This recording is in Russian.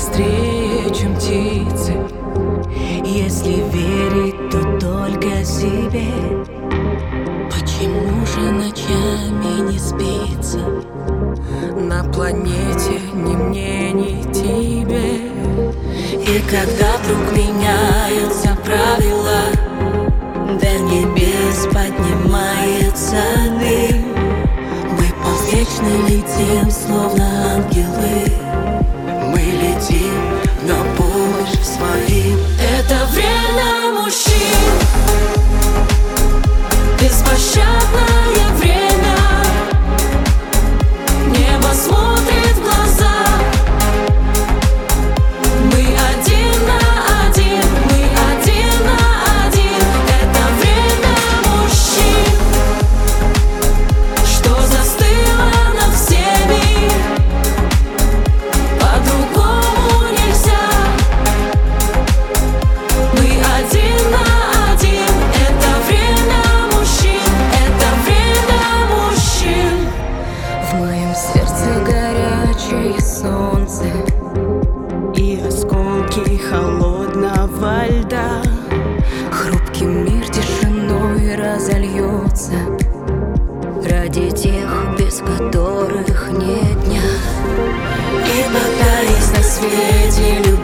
быстрее, чем птицы. Если верить, то только себе. Почему же ночами не спится? На планете ни мне, ни тебе. И когда вдруг меняются правила, до небес поднимается дым, мы полвечно летим, словно ангелы. Мы летим на помощь своим. Это время мужчин, беспощадное время. Небо смотрит в глаза. Мы один на один, мы один на один. Это время мужчин, что застыло над всеми. По-другому нельзя. Мы один на один. Это время мужчин, это время мужчин. В моем сердце горячее солнце и осколки холодного льда. Хрупкий мир тишиной разольется ради тех, без которых нет дня. И пока есть на свете люди,